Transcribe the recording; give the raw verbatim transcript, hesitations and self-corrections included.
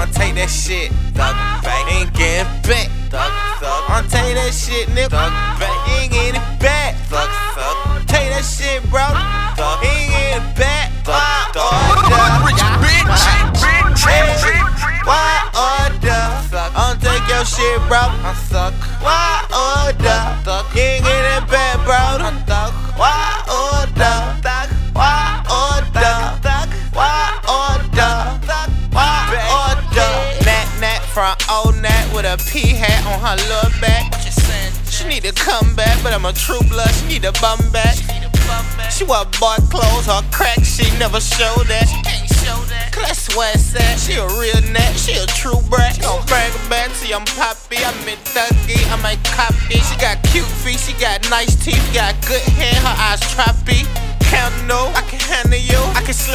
I'ma take that shit, thug back, ain't getting back, thug thug. I'ma take that shit, nigga, thug back, ain't getting back, thug thug. Take that shit, bro, thug, ain't getting back, thug thug. Why order? I'ma take your shit, bro. I'm stuck. Why order? You ain't getting back, bro. I'm stuck. Why order? Why order? Why order? Why order? Nat Nat from old Nat with a P hat on her little back. She need to come back, but I'm a true blood. She need to bum back. She wear boy clothes, her crack, she never show that. Cause that's where it's at. She a real nat, she a true brat. She gon' bring her back to I'm poppy, I'm in thuggy, I'm a copy. She got cute feet, she got nice teeth, got good hair, her eyes trappy. Count no, I can handle you, I can slap.